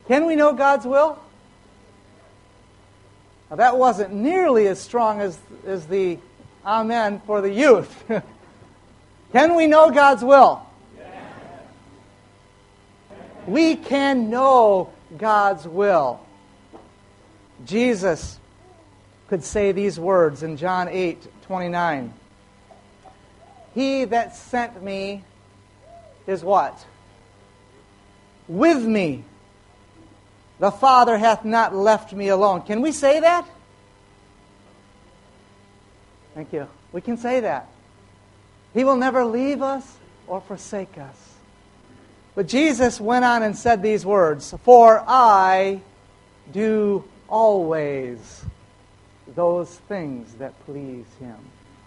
Can we know God's will? Now, that wasn't nearly as strong as the amen for the youth. Can we know God's will? We can know God's will. Jesus could say these words in John 8:29. He that sent me is what? With me. The Father hath not left me alone. Can we say that? Thank you. We can say that. He will never leave us or forsake us. But Jesus went on and said these words, for I do always those things that please Him.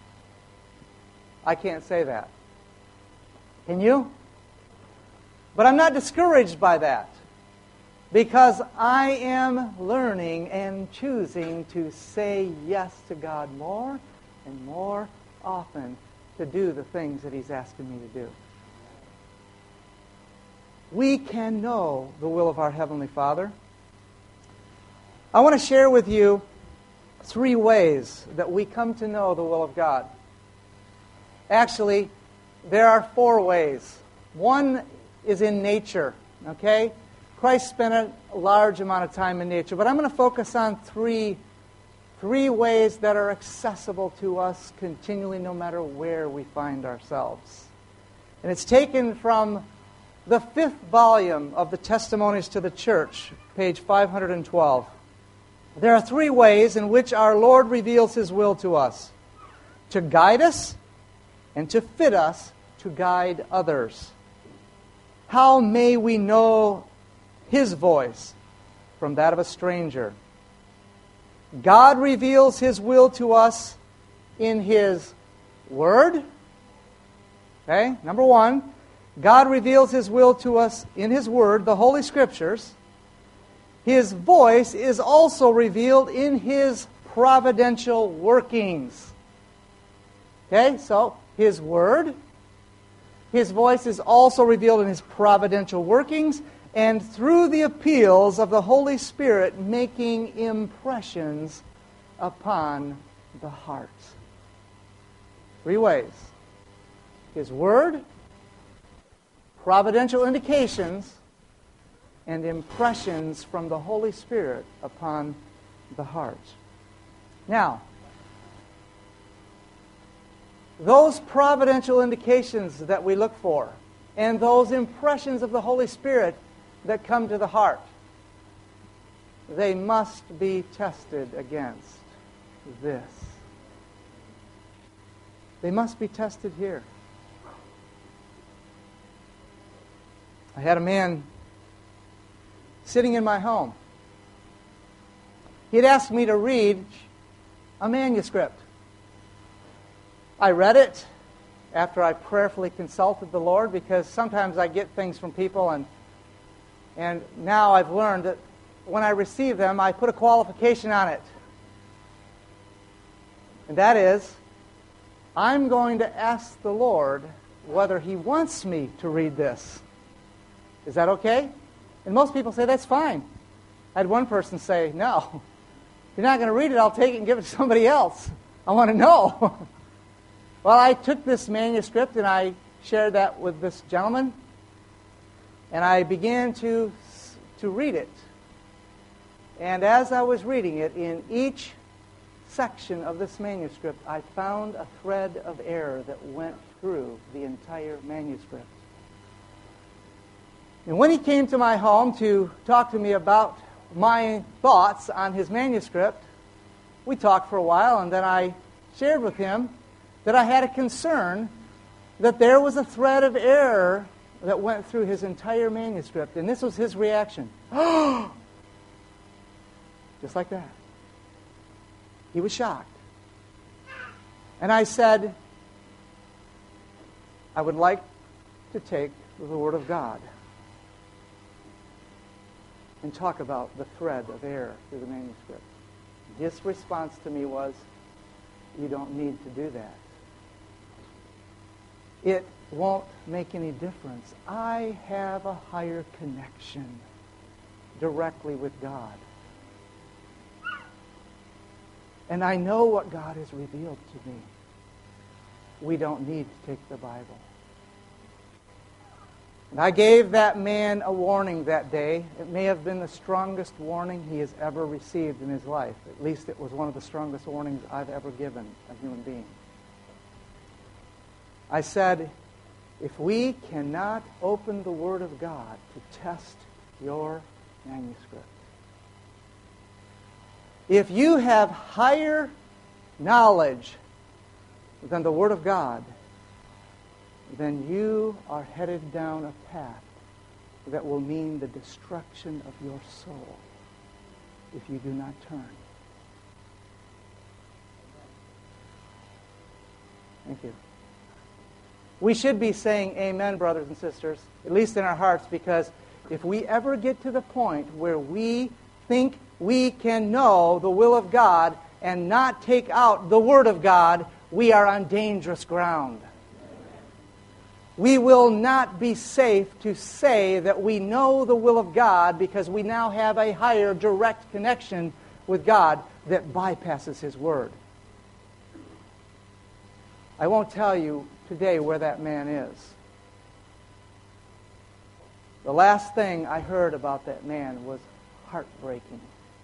I can't say that. Can you? But I'm not discouraged by that, because I am learning and choosing to say yes to God more and more often to do the things that He's asking me to do. We can know the will of our Heavenly Father. I want to share with you 3 ways that we come to know the will of God. Actually, there are 4 ways. One is in nature, okay? Christ spent a large amount of time in nature, but I'm going to focus on 3 ways that are accessible to us continually, no matter where we find ourselves. And it's taken from the 5th volume of the Testimonies to the Church, page 512. There are 3 ways in which our Lord reveals His will to us: to guide us and to fit us to guide others. How may we know His voice from that of a stranger? God reveals His will to us in His Word. Okay, number 1. God reveals His will to us in His Word, the Holy Scriptures. His voice is also revealed in His providential workings. Okay, so His Word. His voice is also revealed in His providential workings and through the appeals of the Holy Spirit making impressions upon the heart. 3 ways. His Word, providential indications, and impressions from the Holy Spirit upon the heart. Now, those providential indications that we look for and those impressions of the Holy Spirit that come to the heart, they must be tested against this. They must be tested here. I had a man sitting in my home. He had asked me to read a manuscript. I read it after I prayerfully consulted the Lord, because sometimes I get things from people, and now I've learned that when I receive them, I put a qualification on it. And that is, I'm going to ask the Lord whether He wants me to read this. Is that okay? And most people say, that's fine. I had one person say, no, if you're not going to read it, I'll take it and give it to somebody else. I want to know. Well, I took this manuscript and I shared that with this gentleman, and I began to read it. And as I was reading it, in each section of this manuscript, I found a thread of error that went through the entire manuscript. And when he came to my home to talk to me about my thoughts on his manuscript, we talked for a while, and then I shared with him that I had a concern that there was a thread of error that went through his entire manuscript. And this was his reaction. Just like that. He was shocked. And I said, I would like to take the Word of God and talk about the thread of error through the manuscript. His response to me was, you don't need to do that. It won't make any difference. I have a higher connection directly with God. And I know what God has revealed to me. We don't need to take the Bible. And I gave that man a warning that day. It may have been the strongest warning he has ever received in his life. At least it was one of the strongest warnings I've ever given a human being. I said, if we cannot open the Word of God to test your manuscript, if you have higher knowledge than the Word of God, then you are headed down a path that will mean the destruction of your soul if you do not turn. Thank you. We should be saying amen, brothers and sisters, at least in our hearts, because if we ever get to the point where we think we can know the will of God and not take out the Word of God, we are on dangerous ground. We will not be safe to say that we know the will of God because we now have a higher direct connection with God that bypasses His Word. I won't tell you today where that man is. The last thing I heard about that man was heartbreaking.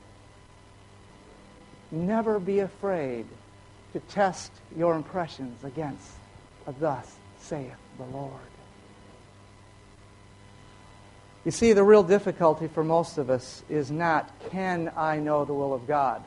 Never be afraid to test your impressions against a thus saith the Lord. You see, the real difficulty for most of us is not, can I know the will of God?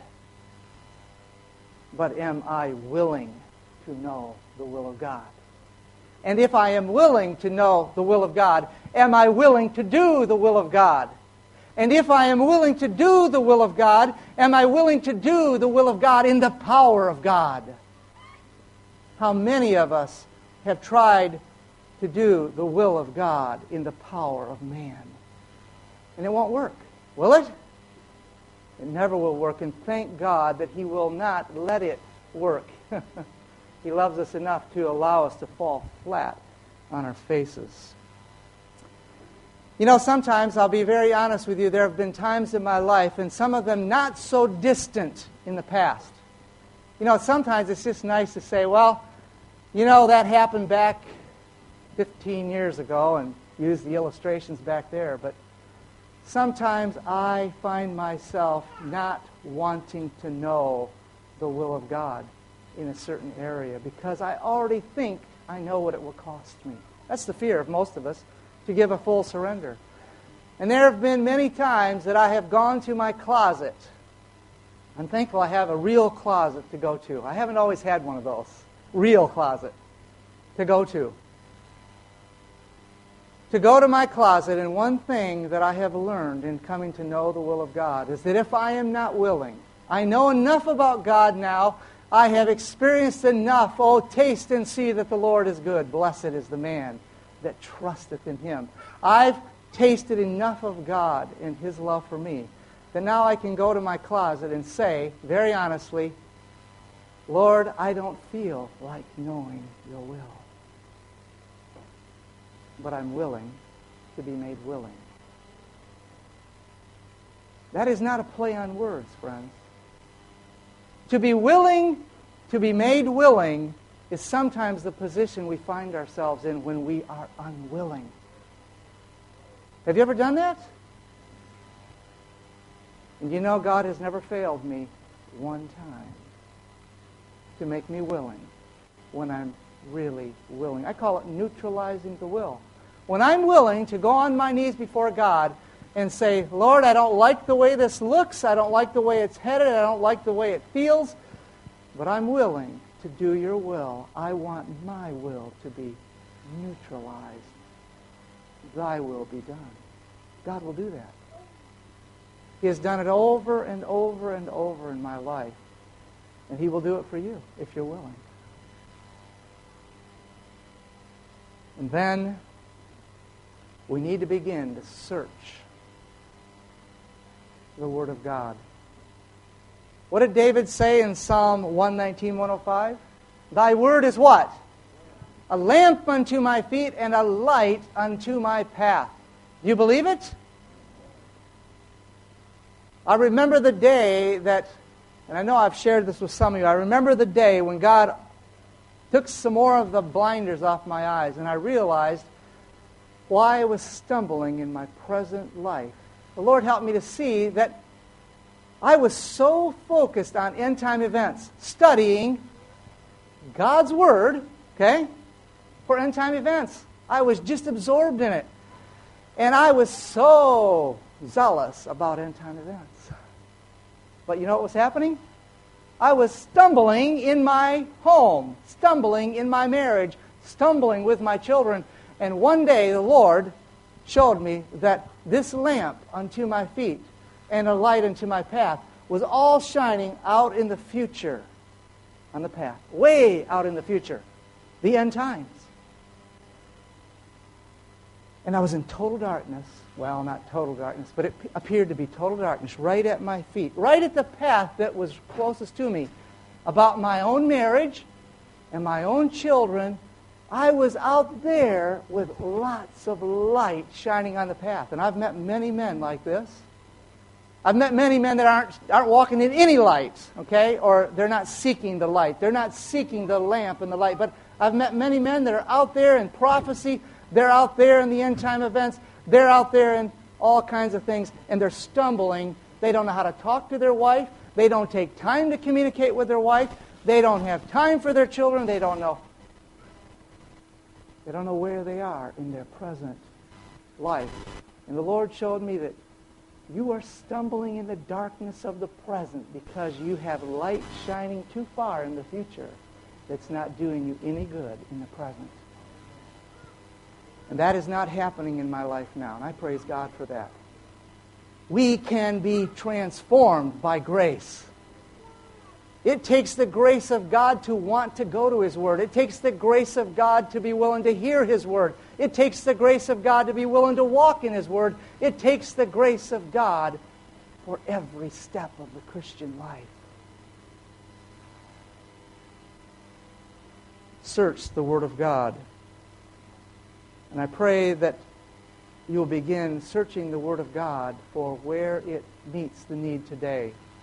But am I willing to know the will of God? And if I am willing to know the will of God, am I willing to do the will of God? And if I am willing to do the will of God, am I willing to do the will of God in the power of God? How many of us have tried to do the will of God in the power of man? And it won't work, will it? It never will work, and thank God that He will not let it work. He loves us enough to allow us to fall flat on our faces. You know, sometimes, I'll be very honest with you, there have been times in my life, and some of them not so distant in the past. You know, sometimes it's just nice to say, well, you know, that happened back 15 years ago, and use the illustrations back there. But sometimes I find myself not wanting to know the will of God in a certain area because I already think I know what it will cost me. That's the fear of most of us, to give a full surrender. And there have been many times that I have gone to my closet. I'm thankful I have a real closet to go to. I haven't always had one of those. Real closet to go to. To go to my closet, and one thing that I have learned in coming to know the will of God is that if I am not willing, I know enough about God now, I have experienced enough, oh, taste and see that the Lord is good. Blessed is the man that trusteth in Him. I've tasted enough of God and His love for me that now I can go to my closet and say, very honestly, Lord, I don't feel like knowing your will. But I'm willing to be made willing. That is not a play on words, friends. To be willing, to be made willing, is sometimes the position we find ourselves in when we are unwilling. Have you ever done that? And you know, God has never failed me one time to make me willing when I'm really willing. I call it neutralizing the will. When I'm willing to go on my knees before God and say, Lord, I don't like the way this looks, I don't like the way it's headed, I don't like the way it feels, but I'm willing to do your will. I want my will to be neutralized. Thy will be done. God will do that. He has done it over and over and over in my life. And He will do it for you if you're willing. And then we need to begin to search the Word of God. What did David say in Psalm 119, 105? Thy Word is what? A lamp unto my feet and a light unto my path. Do you believe it? I remember the day that, and I know I've shared this with some of you, I remember the day when God took some more of the blinders off my eyes, and I realized why I was stumbling in my present life. The Lord helped me to see that I was so focused on end-time events, studying God's Word, okay, for end-time events. I was just absorbed in it. And I was so zealous about end-time events. But you know what was happening? I was stumbling in my home, stumbling in my marriage, stumbling with my children. And one day the Lord showed me that this lamp unto my feet and a light unto my path was all shining out in the future on the path, way out in the future, the end times. And I was in total darkness. Well, not total darkness, but it appeared to be total darkness right at my feet, right at the path that was closest to me. About my own marriage and my own children, I was out there with lots of light shining on the path. And I've met many men like this. I've met many men that aren't walking in any light, okay? Or they're not seeking the light. They're not seeking the lamp and the light. But I've met many men that are out there in prophecy. They're out there in the end-time events. They're out there in all kinds of things, and they're stumbling. They don't know how to talk to their wife. They don't take time to communicate with their wife. They don't have time for their children. They don't know where they are in their present life. And the Lord showed me that you are stumbling in the darkness of the present because you have light shining too far in the future that's not doing you any good in the present. And that is not happening in my life now, and I praise God for that. We can be transformed by grace. It takes the grace of God to want to go to His Word. It takes the grace of God to be willing to hear His Word. It takes the grace of God to be willing to walk in His Word. It takes the grace of God for every step of the Christian life. Search the Word of God. And I pray that you'll begin searching the Word of God for where it meets the need today.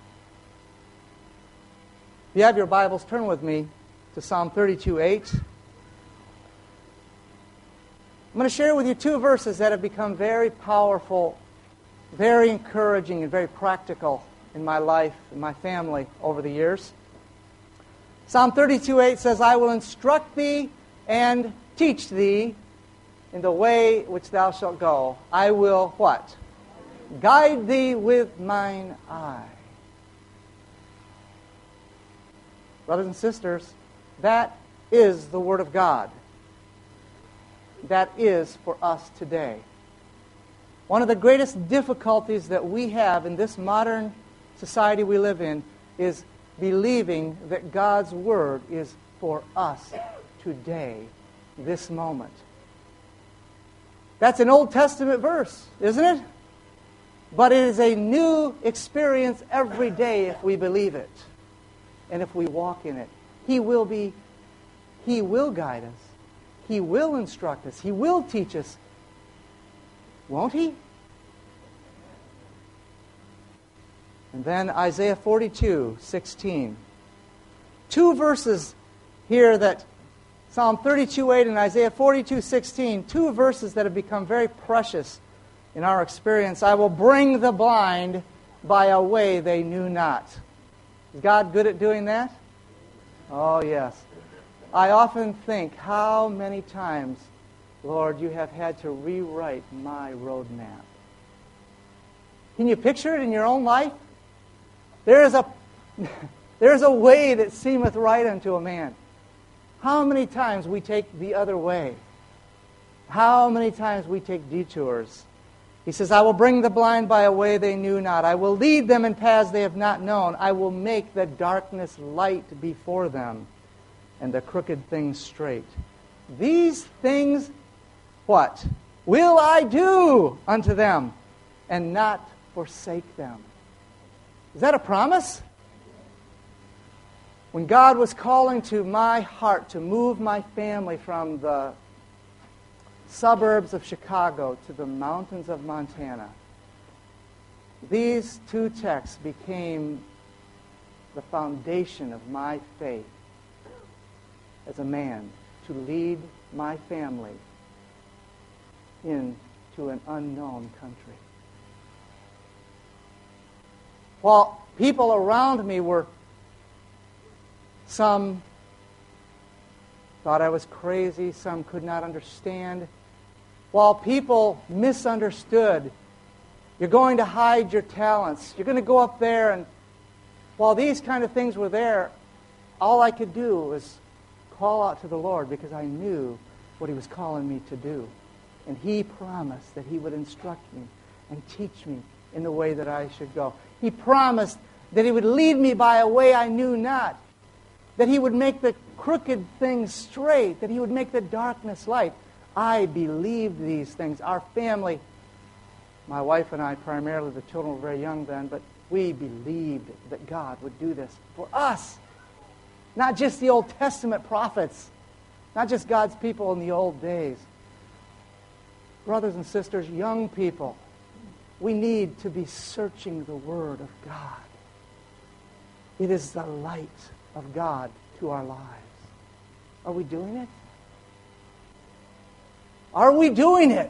If you have your Bibles, turn with me to Psalm 32:8. I'm going to share with you two verses that have become very powerful, very encouraging, and very practical in my life and my family over the years. Psalm 32:8 says, I will instruct thee and teach thee in the way which thou shalt go. I will what? Guide thee with mine eye. Brothers and sisters, that is the Word of God. That is for us today. One of the greatest difficulties that we have in this modern society we live in is believing that God's Word is for us today, this moment. That's an Old Testament verse, isn't it? But it is a new experience every day if we believe it and if we walk in it. He will guide us. He will instruct us. He will teach us. Won't He? And then Isaiah 42:16. Two verses here that Psalm 32:8 and Isaiah 42:16, two verses that have become very precious in our experience. I will bring the blind by a way they knew not. Is God good at doing that? Oh, yes. I often think how many times, Lord, you have had to rewrite my roadmap. Can you picture it in your own life? There is a way that seemeth right unto a man. How many times we take the other way? How many times we take detours? He says, I will bring the blind by a way they knew not. I will lead them in paths they have not known. I will make the darkness light before them, and the crooked things straight. These things, what? Will I do unto them, and not forsake them. Is that a promise? When God was calling to my heart to move my family from the suburbs of Chicago to the mountains of Montana, These two texts became the foundation of my faith as a man to lead my family into an unknown country. While people around me some thought I was crazy, some could not understand. While people misunderstood, you're going to hide your talents. You're going to go up there, and while these kind of things were there, all I could do was call out to the Lord because I knew what He was calling me to do. And He promised that He would instruct me and teach me in the way that I should go. He promised that He would lead me by a way I knew not, that He would make the crooked things straight, that He would make the darkness light. I believed these things. Our family, my wife and I primarily, the children were very young then, but we believed that God would do this for us. Not just the Old Testament prophets, not just God's people in the old days. Brothers and sisters, young people, we need to be searching the Word of God. It is the light of God to our lives. Are we doing it? Are we doing it?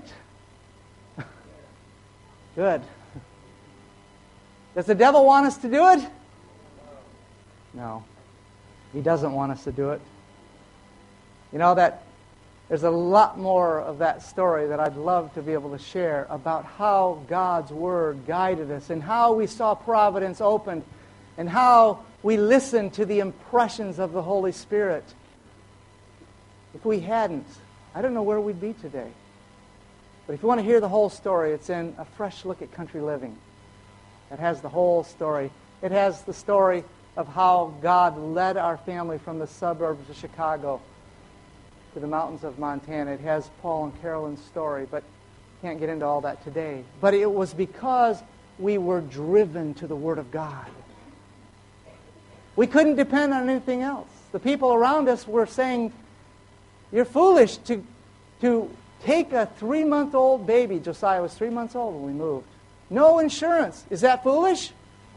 Good. Does the devil want us to do it? No. He doesn't want us to do it. You know that there's a lot more of that story that I'd love to be able to share about how God's Word guided us and how we saw providence opened and how we listened to the impressions of the Holy Spirit. If we hadn't, I don't know where we'd be today. But if you want to hear the whole story, it's in A Fresh Look at Country Living. It has the whole story. It has the story of how God led our family from the suburbs of Chicago to the mountains of Montana. It has Paul and Carolyn's story, but can't get into all that today. But it was because we were driven to the Word of God. We couldn't depend on anything else. The people around us were saying, you're foolish to take a 3-month-old baby. Josiah was 3 months old when we moved. No insurance. Is that foolish?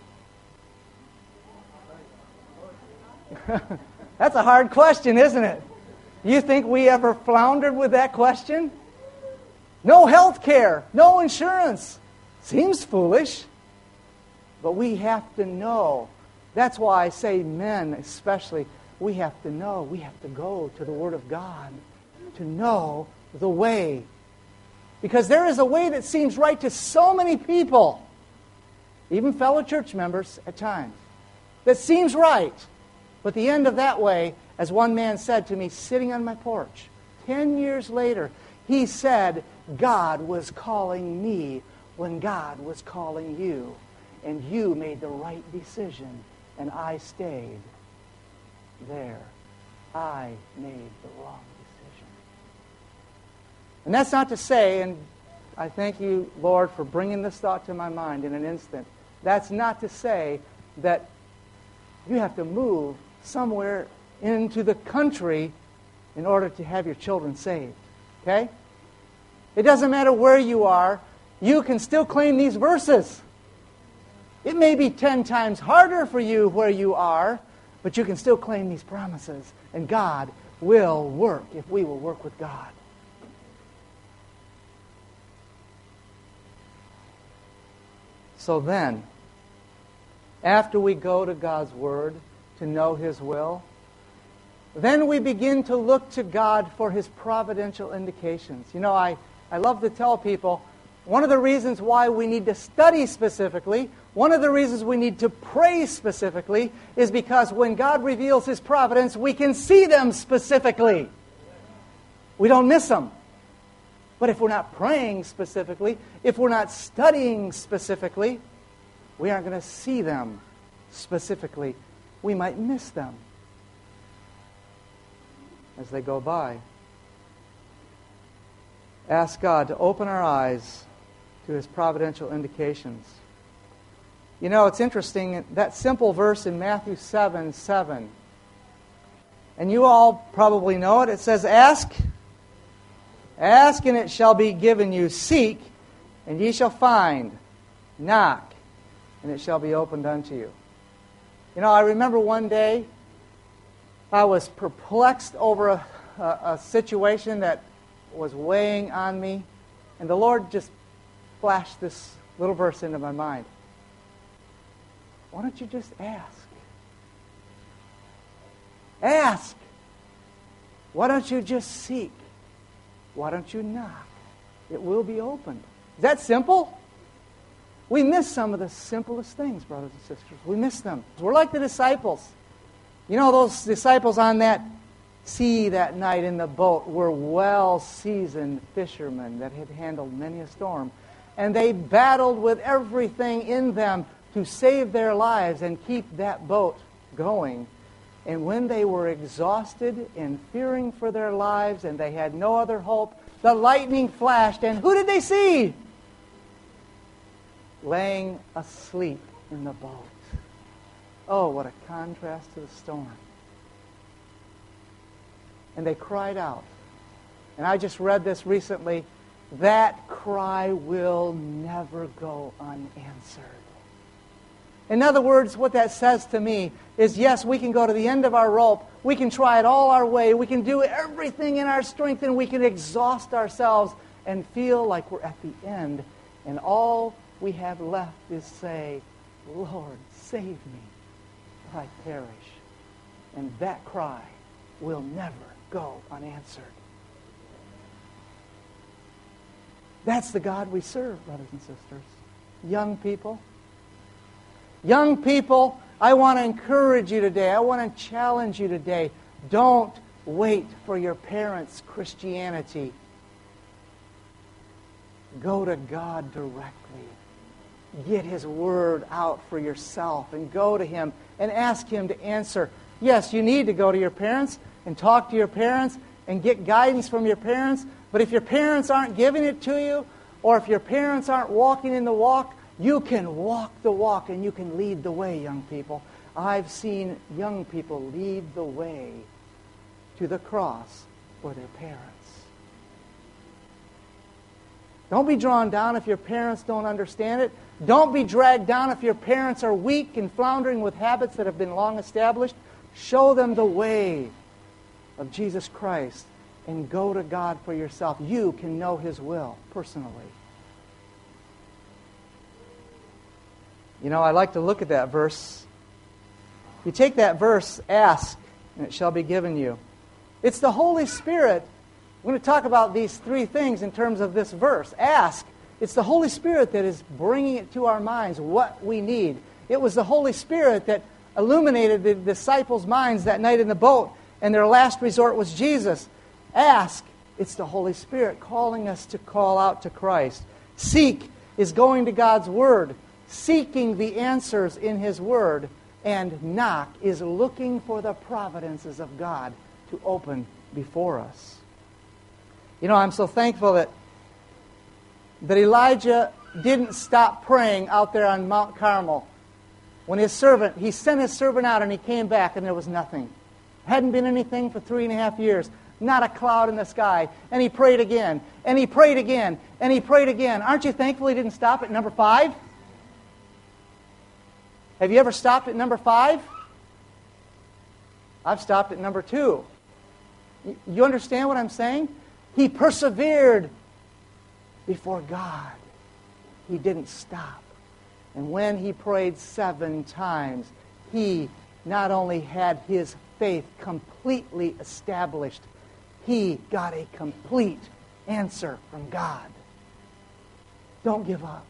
That's a hard question, isn't it? You think we ever floundered with that question? No health care, no insurance. Seems foolish. But we have to know. That's why I say men especially, we have to know. We have to go to the Word of God to know the way. Because there is a way that seems right to so many people, even fellow church members at times, that seems right. But the end of that way, as one man said to me sitting on my porch, 10 years later, he said, God was calling me when God was calling you. And you made the right decision, and I stayed there. I made the wrong decision. And that's not to say, and I thank you, Lord, for bringing this thought to my mind in an instant. That's not to say that you have to move somewhere into the country in order to have your children saved. Okay? It doesn't matter where you are. You can still claim these verses. It may be 10 times harder for you where you are, but you can still claim these promises. And God will work if we will work with God. So then, after we go to God's Word to know His will, then we begin to look to God for His providential indications. You know, I love to tell people, one of the reasons why we need to study specifically, one of the reasons we need to pray specifically, is because when God reveals His providence, we can see them specifically. We don't miss them. But if we're not praying specifically, if we're not studying specifically, we aren't going to see them specifically. We might miss them as they go by. Ask God to open our eyes to His providential indications. You know, it's interesting, that simple verse in Matthew 7:7. And you all probably know it. It says, Ask, and it shall be given you. Seek, and ye shall find. Knock, and it shall be opened unto you. You know, I remember one day I was perplexed over a situation that was weighing on me, and the Lord just flashed this little verse into my mind. Why don't you just ask? Ask. Why don't you just seek? Why don't you knock? It will be opened. Is that simple? We miss some of the simplest things, brothers and sisters. We miss them. We're like the disciples. You know, those disciples on that sea that night in the boat were well-seasoned fishermen that had handled many a storm. And they battled with everything in them to save their lives and keep that boat going. And when they were exhausted and fearing for their lives and they had no other hope, the lightning flashed, and who did they see? Laying asleep in the boat. Oh, what a contrast to the storm. And they cried out. And I just read this recently. That cry will never go unanswered. In other words, what that says to me is, yes, we can go to the end of our rope. We can try it all our way. We can do everything in our strength, and we can exhaust ourselves and feel like we're at the end. And all we have left is say, Lord, save me, or I perish. And that cry will never go unanswered. That's the God we serve, brothers and sisters. Young people, I want to encourage you today. I want to challenge you today. Don't wait for your parents' Christianity. Go to God directly. Get His Word out for yourself and go to Him and ask Him to answer. Yes, you need to go to your parents and talk to your parents and get guidance from your parents. But if your parents aren't giving it to you, or if your parents aren't walking in the walk, you can walk the walk and you can lead the way, young people. I've seen young people lead the way to the cross for their parents. Don't be drawn down if your parents don't understand it. Don't be dragged down if your parents are weak and floundering with habits that have been long established. Show them the way of Jesus Christ and go to God for yourself. You can know His will personally. You know, I like to look at that verse. You take that verse, ask, and it shall be given you. It's the Holy Spirit. We're going to talk about these three things in terms of this verse. Ask. It's the Holy Spirit that is bringing it to our minds, what we need. It was the Holy Spirit that illuminated the disciples' minds that night in the boat, and their last resort was Jesus. Ask. It's the Holy Spirit calling us to call out to Christ. Seek is going to God's Word, seeking the answers in His Word. And knock is looking for the providences of God to open before us. You know, I'm so thankful that Elijah didn't stop praying out there on Mount Carmel. When he sent his servant out and he came back and there was nothing. Hadn't been anything for 3.5 years. Not a cloud in the sky. And he prayed again. And he prayed again. And he prayed again. Aren't you thankful he didn't stop at number 5? Have you ever stopped at number 5? I've stopped at number 2. You understand what I'm saying? He persevered before God. He didn't stop. And when he prayed 7 times, he not only had his faith completely established, he got a complete answer from God. Don't give up.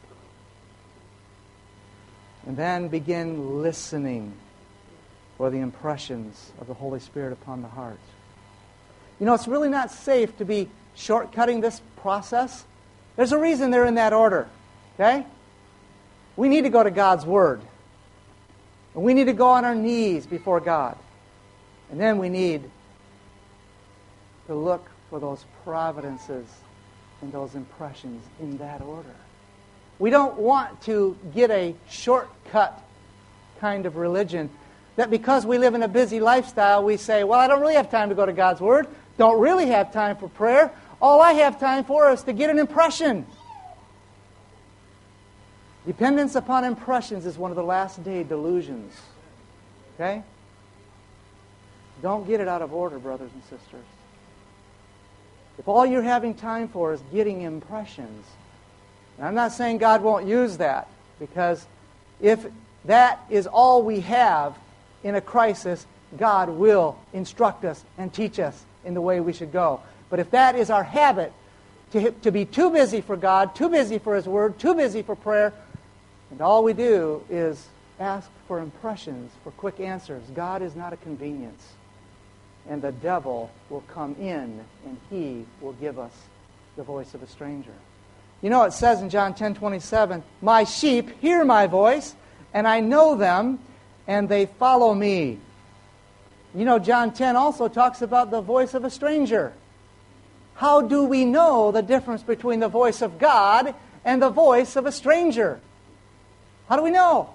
And then begin listening for the impressions of the Holy Spirit upon the heart. You know, it's really not safe to be shortcutting this process. There's a reason they're in that order, okay? We need to go to God's Word. And we need to go on our knees before God. And then we need to look for those providences and those impressions in that order. We don't want to get a shortcut kind of religion that because we live in a busy lifestyle, we say, well, I don't really have time to go to God's Word. Don't really have time for prayer. All I have time for is to get an impression. Dependence upon impressions is one of the last day delusions. Okay? Don't get it out of order, brothers and sisters. If all you're having time for is getting impressions, and I'm not saying God won't use that, because if that is all we have in a crisis, God will instruct us and teach us in the way we should go. But if that is our habit, to be too busy for God, too busy for His Word, too busy for prayer, and all we do is ask for impressions, for quick answers, God is not a convenience. And the devil will come in and he will give us the voice of a stranger. You know, it says in John 10:27, "My sheep hear my voice, and I know them, and they follow me." You know, John 10 also talks about the voice of a stranger. How do we know the difference between the voice of God and the voice of a stranger? How do we know?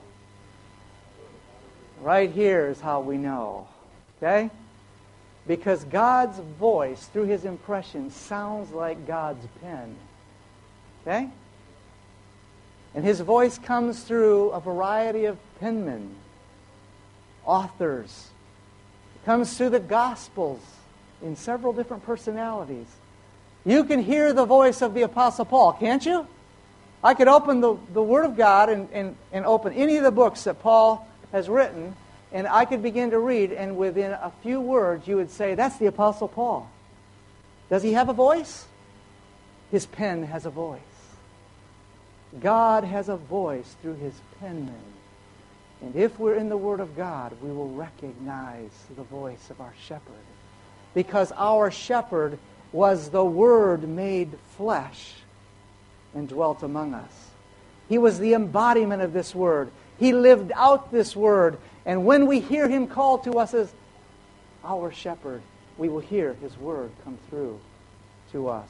Right here is how we know. Okay? Because God's voice, through His impression, sounds like God's pen. Okay? And His voice comes through a variety of penmen, authors. It comes through the Gospels in several different personalities. You can hear the voice of the Apostle Paul, can't you? I could open the Word of God and open any of the books that Paul has written, and I could begin to read, and within a few words you would say, that's the Apostle Paul. Does he have a voice? His pen has a voice. God has a voice through His penman. And if we're in the Word of God, we will recognize the voice of our shepherd. Because our shepherd was the Word made flesh and dwelt among us. He was the embodiment of this Word. He lived out this Word. And when we hear Him call to us as our shepherd, we will hear His Word come through to us.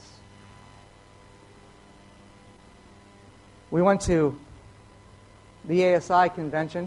We went to the ASI convention.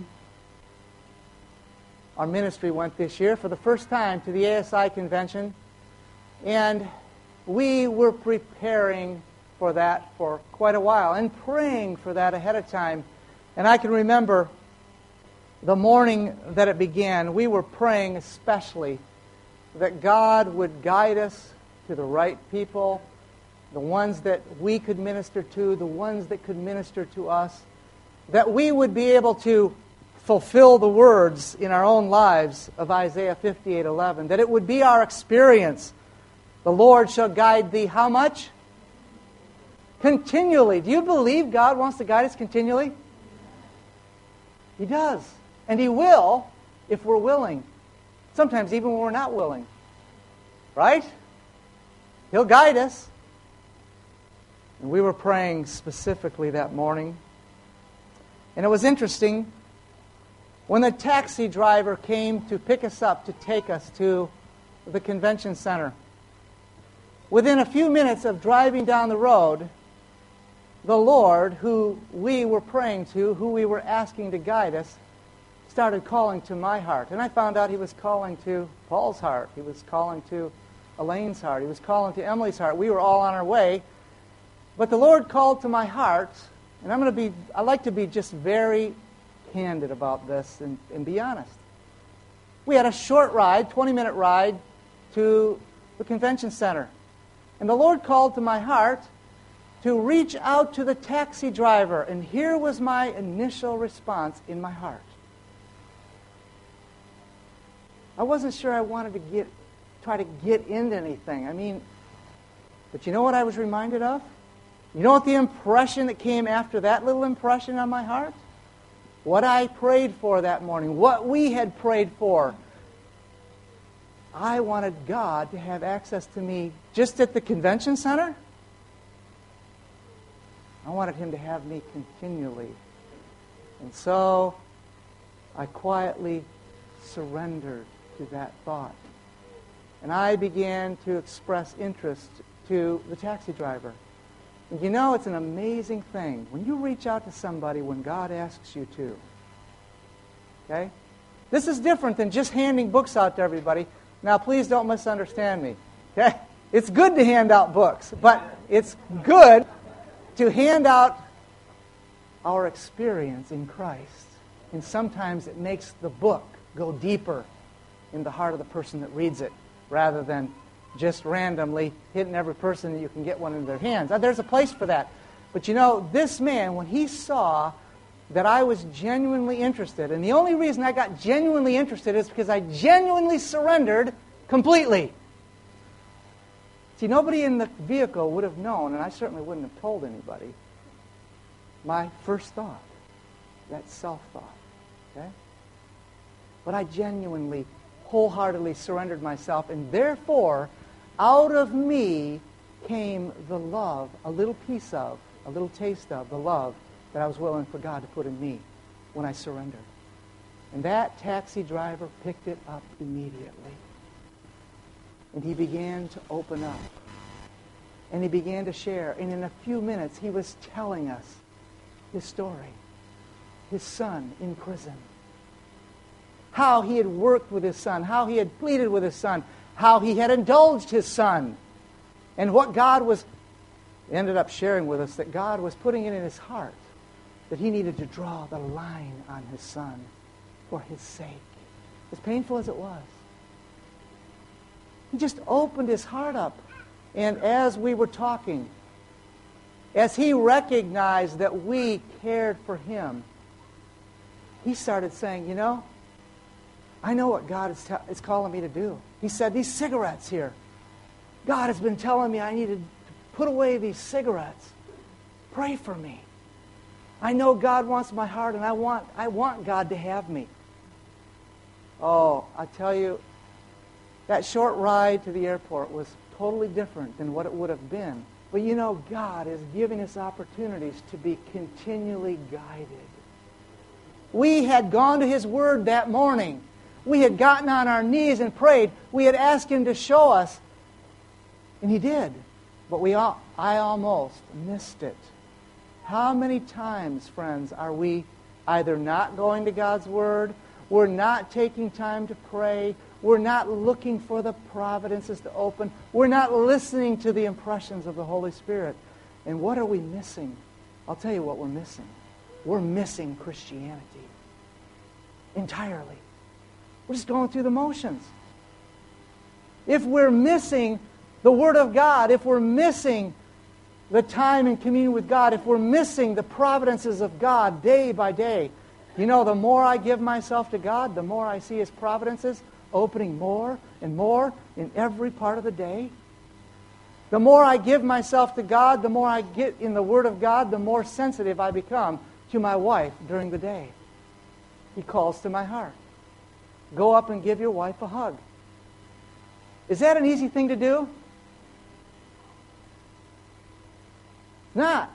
Our ministry went this year for the first time to the ASI convention. And we were preparing for that for quite a while and praying for that ahead of time. And I can remember the morning that it began, we were praying especially that God would guide us to the right people, the ones that we could minister to, the ones that could minister to us, that we would be able to fulfill the words in our own lives of Isaiah 58:11, that it would be our experience. The Lord shall guide thee how much? Continually. Do you believe God wants to guide us continually? He does. And He will if we're willing. Sometimes even when we're not willing. Right? He'll guide us. And we were praying specifically that morning. And it was interesting. When the taxi driver came to pick us up to take us to the convention center, within a few minutes of driving down the road, the Lord, who we were praying to, who we were asking to guide us, started calling to my heart. And I found out He was calling to Paul's heart. He was calling to Elaine's heart. He was calling to Emily's heart. We were all on our way. But the Lord called to my heart, and I like to be just very candid about this and be honest. We had a short ride, 20-minute ride, to the convention center. And the Lord called to my heart to reach out to the taxi driver. And here was my initial response in my heart. I wasn't sure I wanted to try to get into anything. But you know what I was reminded of? You know what the impression that came after that little impression on my heart? What I prayed for that morning, what we had prayed for. I wanted God to have access to me just at the convention center. I wanted Him to have me continually. And so I quietly surrendered to that thought. And I began to express interest to the taxi driver. And you know, it's an amazing thing when you reach out to somebody when God asks you to. Okay? This is different than just handing books out to everybody. Now, please don't misunderstand me. Okay? It's good to hand out books, but it's good to hand out our experience in Christ. And sometimes it makes the book go deeper in the heart of the person that reads it, rather than just randomly hitting every person that you can get one in their hands. There's a place for that. But you know, this man, when he saw that I was genuinely interested, and the only reason I got genuinely interested is because I genuinely surrendered completely. See, nobody in the vehicle would have known, and I certainly wouldn't have told anybody, my first thought, that self-thought. Okay? But I genuinely, wholeheartedly surrendered myself, and therefore, out of me came the love, a little piece of, a little taste of the love that I was willing for God to put in me when I surrendered. And that taxi driver picked it up immediately. And he began to open up. And he began to share. And in a few minutes, he was telling us his story. His son in prison. How he had worked with his son. How he had pleaded with his son. How he had indulged his son. And what God was, ended up sharing with us, that God was putting it in his heart that he needed to draw the line on his son for his sake. As painful as it was. He just opened his heart up. And as we were talking, as he recognized that we cared for him, he started saying, you know, I know what God is calling me to do. He said, these cigarettes here, God has been telling me I need to put away these cigarettes. Pray for me. I know God wants my heart, and I want God to have me. Oh, I tell you, that short ride to the airport was totally different than what it would have been. But you know, God is giving us opportunities to be continually guided. We had gone to His Word that morning. We had gotten on our knees and prayed. We had asked Him to show us. And He did. But I almost missed it. How many times, friends, are we either not going to God's Word, we're not taking time to pray, we're not looking for the providences to open, we're not listening to the impressions of the Holy Spirit. And what are we missing? I'll tell you what we're missing. We're missing Christianity entirely. We're just going through the motions. If we're missing the Word of God, if we're missing the time in communion with God, if we're missing the providences of God day by day, you know, the more I give myself to God, the more I see His providences opening more and more in every part of the day. The more I give myself to God, the more I get in the Word of God, the more sensitive I become to my wife during the day. He calls to my heart. Go up and give your wife a hug. Is that an easy thing to do? Not.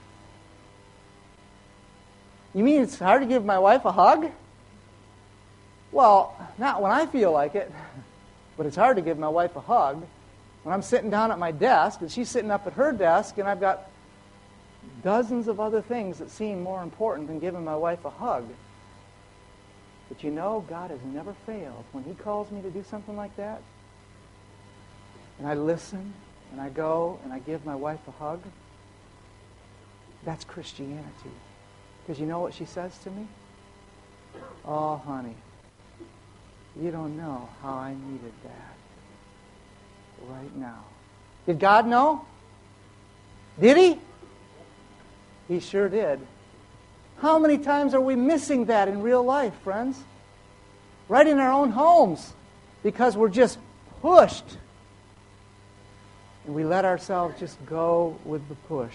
You mean it's hard to give my wife a hug? Well, not when I feel like it, but it's hard to give my wife a hug when I'm sitting down at my desk and she's sitting up at her desk and I've got dozens of other things that seem more important than giving my wife a hug. But you know, God has never failed. When He calls me to do something like that, and I listen, and I go, and I give my wife a hug, that's Christianity. Because you know what she says to me? Oh, honey, you don't know how I needed that right now. Did God know? Did He? He sure did. How many times are we missing that in real life, friends? Right in our own homes. Because we're just pushed. And we let ourselves just go with the push.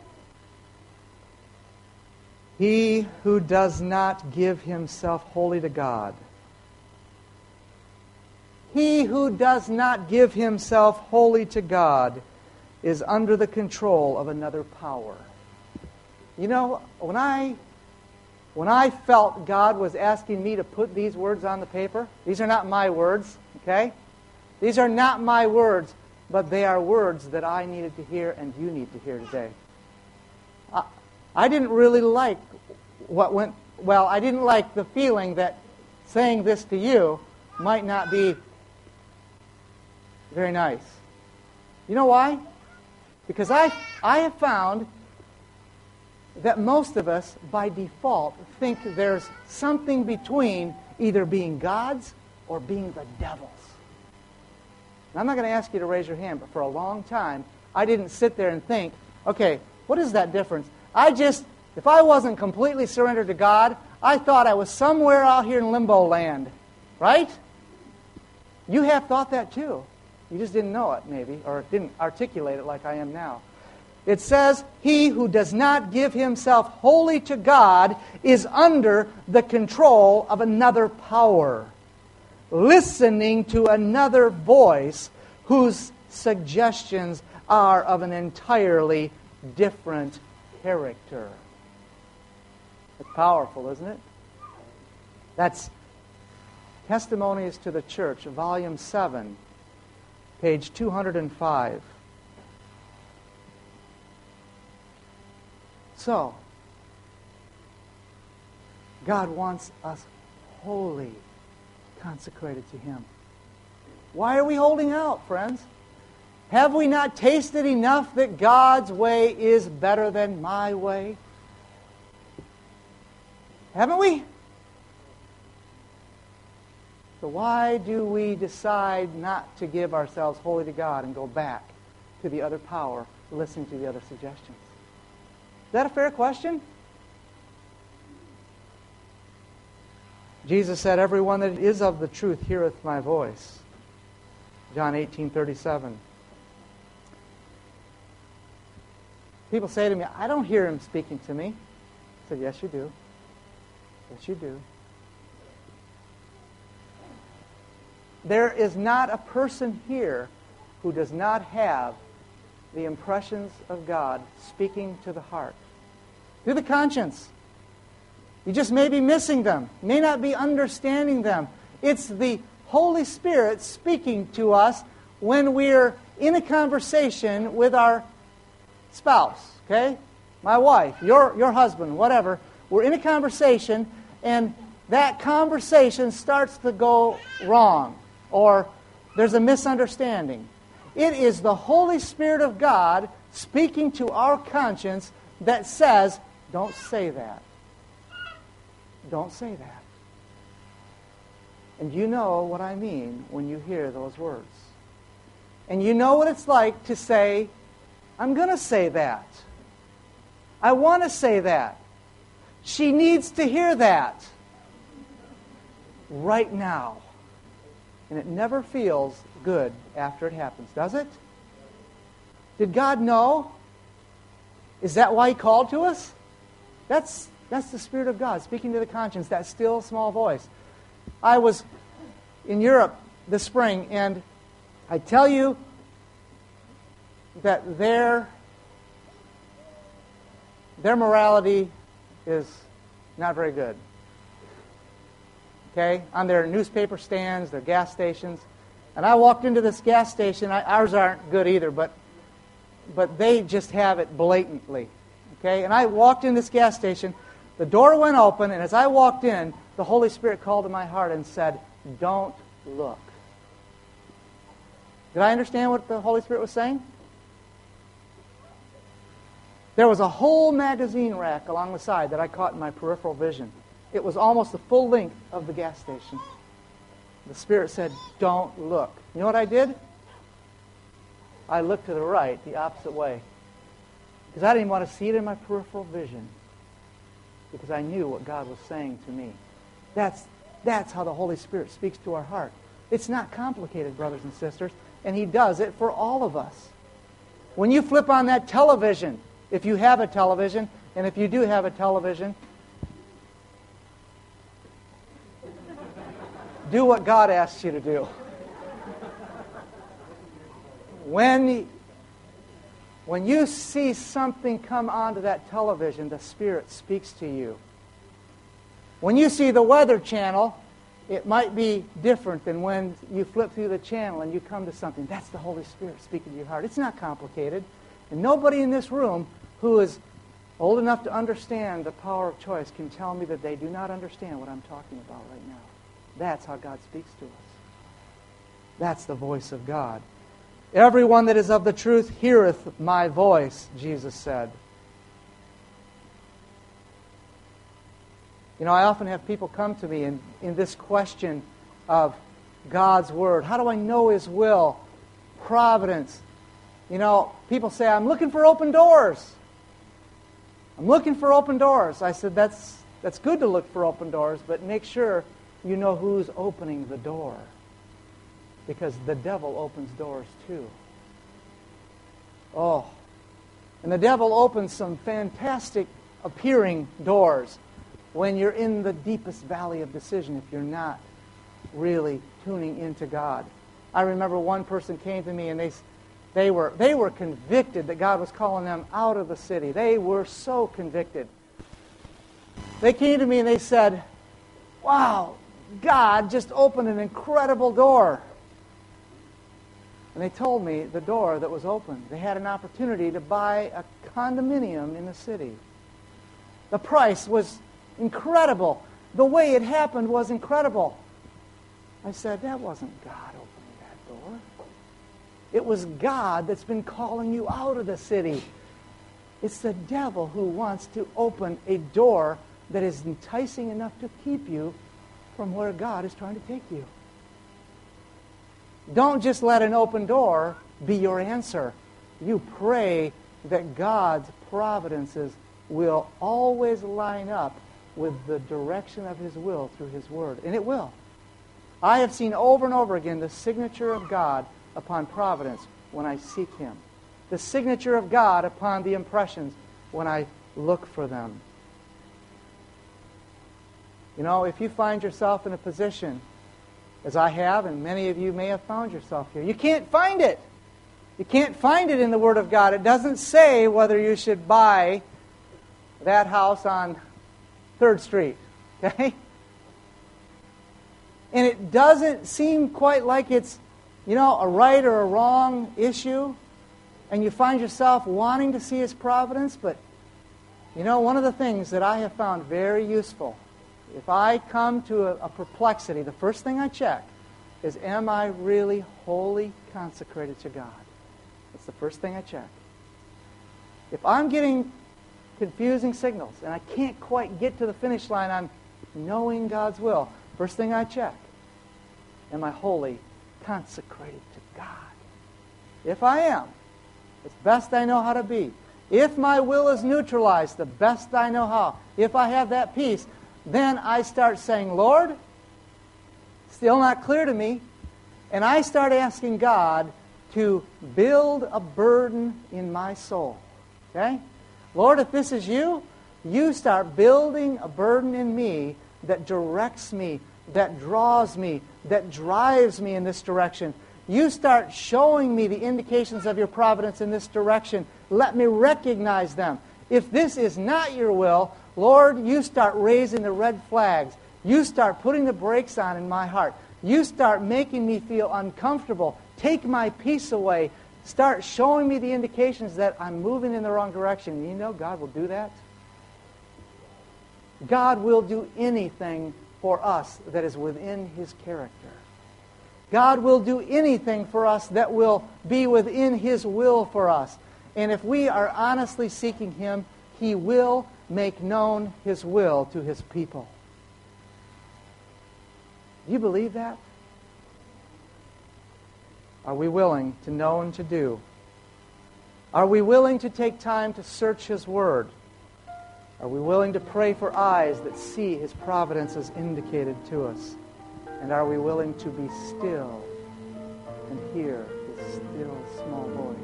He who does not give himself wholly to God. He who does not give himself wholly to God is under the control of another power. You know, when I felt God was asking me to put these words on the paper, these are not my words, okay? These are not my words, but they are words that I needed to hear and you need to hear today. I didn't really like I didn't like the feeling that saying this to you might not be very nice. You know why? Because I have found that most of us, by default, think there's something between either being God's or being the devil's. And I'm not going to ask you to raise your hand, but for a long time, I didn't sit there and think, okay, what is that difference? If I wasn't completely surrendered to God, I thought I was somewhere out here in limbo land. Right? You have thought that too. You just didn't know it, maybe, or didn't articulate it like I am now. It says, he who does not give himself wholly to God is under the control of another power, listening to another voice whose suggestions are of an entirely different character. It's powerful, isn't it? That's Testimonies to the Church, Volume 7, page 205. So, God wants us wholly consecrated to Him. Why are we holding out, friends? Have we not tasted enough that God's way is better than my way? Haven't we? So why do we decide not to give ourselves wholly to God and go back to the other power, listening to the other suggestions? Is that a fair question? Jesus said, everyone that is of the truth heareth my voice. John 18:37. People say to me, I don't hear Him speaking to me. I said, yes, you do. Yes, you do. There is not a person here who does not have the impressions of God speaking to the heart. Through the conscience. You just may be missing them. May not be understanding them. It's the Holy Spirit speaking to us when we're in a conversation with our spouse. Okay? My wife, your husband, whatever. We're in a conversation and that conversation starts to go wrong. Or there's a misunderstanding. It is the Holy Spirit of God speaking to our conscience that says, don't say that. Don't say that. And you know what I mean when you hear those words. And you know what it's like to say, I'm going to say that. I want to say that. She needs to hear that. Right now. And it never feels good after it happens, does it? Did God know? Is that why He called to us? That's the Spirit of God speaking to the conscience, that still small voice. I was in Europe this spring, and I tell you that their morality is not very good. Okay, on their newspaper stands, their gas stations. And I walked into this gas station. Ours aren't good either, but they just have it blatantly. Okay, and I walked in this gas station. The door went open, and as I walked in, the Holy Spirit called to my heart and said, don't look. Did I understand what the Holy Spirit was saying? There was a whole magazine rack along the side that I caught in my peripheral vision. It was almost the full length of the gas station. The Spirit said, don't look. You know what I did? I looked to the right, the opposite way. Because I didn't want to see it in my peripheral vision. Because I knew what God was saying to me. That's how the Holy Spirit speaks to our heart. It's not complicated, brothers and sisters. And He does it for all of us. When you flip on that television, if you have a television, and if you do have a television, do what God asks you to do. When you see something come onto that television, the Spirit speaks to you. When you see the Weather Channel, it might be different than when you flip through the channel and you come to something. That's the Holy Spirit speaking to your heart. It's not complicated. And nobody in this room who is old enough to understand the power of choice can tell me that they do not understand what I'm talking about right now. That's how God speaks to us. That's the voice of God. Everyone that is of the truth heareth my voice, Jesus said. I often have people come to me in this question of God's Word. How do I know His will? Providence. People say, I'm looking for open doors. I'm looking for open doors. I said, that's good to look for open doors, but make sure you know who's opening the door. Because the devil opens doors too. Oh. And the devil opens some fantastic appearing doors when you're in the deepest valley of decision if you're not really tuning into God. I remember one person came to me and they were convicted that God was calling them out of the city. They were so convicted. They came to me and they said, wow, God just opened an incredible door. And they told me the door that was open. They had an opportunity to buy a condominium in the city. The price was incredible. The way it happened was incredible. I said, that wasn't God opening that door. It was God that's been calling you out of the city. It's the devil who wants to open a door that is enticing enough to keep you from where God is trying to take you. Don't just let an open door be your answer. You pray that God's providences will always line up with the direction of His will through His Word. And it will. I have seen over and over again the signature of God upon providence when I seek Him. The signature of God upon the impressions when I look for them. If you find yourself in a position, as I have, and many of you may have found yourself here, you can't find it. You can't find it in the Word of God. It doesn't say whether you should buy that house on 3rd Street. Okay? And it doesn't seem quite like it's, a right or a wrong issue. And you find yourself wanting to see His providence. But, one of the things that I have found very useful, if I come to a perplexity, the first thing I check is, am I really wholly consecrated to God? That's the first thing I check. If I'm getting confusing signals and I can't quite get to the finish line on knowing God's will, first thing I check, am I wholly consecrated to God? If I am, as best I know how to be. If my will is neutralized, the best I know how. If I have that peace, then I start saying, Lord, still not clear to me. And I start asking God to build a burden in my soul. Okay? Lord, if this is you, you start building a burden in me that directs me, that draws me, that drives me in this direction. You start showing me the indications of your providence in this direction. Let me recognize them. If this is not your will, Lord, you start raising the red flags. You start putting the brakes on in my heart. You start making me feel uncomfortable. Take my peace away. Start showing me the indications that I'm moving in the wrong direction. You know God will do that. God will do anything for us that is within His character. God will do anything for us that will be within His will for us. And if we are honestly seeking Him, He will make known His will to His people. Do you believe that? Are we willing to know and to do? Are we willing to take time to search His Word? Are we willing to pray for eyes that see His providence as indicated to us? And are we willing to be still and hear His still small voice?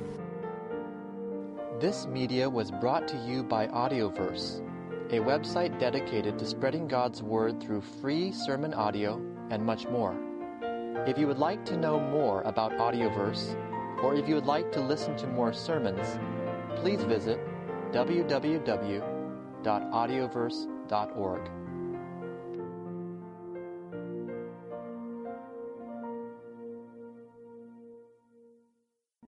This media was brought to you by Audioverse, a website dedicated to spreading God's Word through free sermon audio and much more. If you would like to know more about Audioverse, or if you would like to listen to more sermons, please visit www.audioverse.org.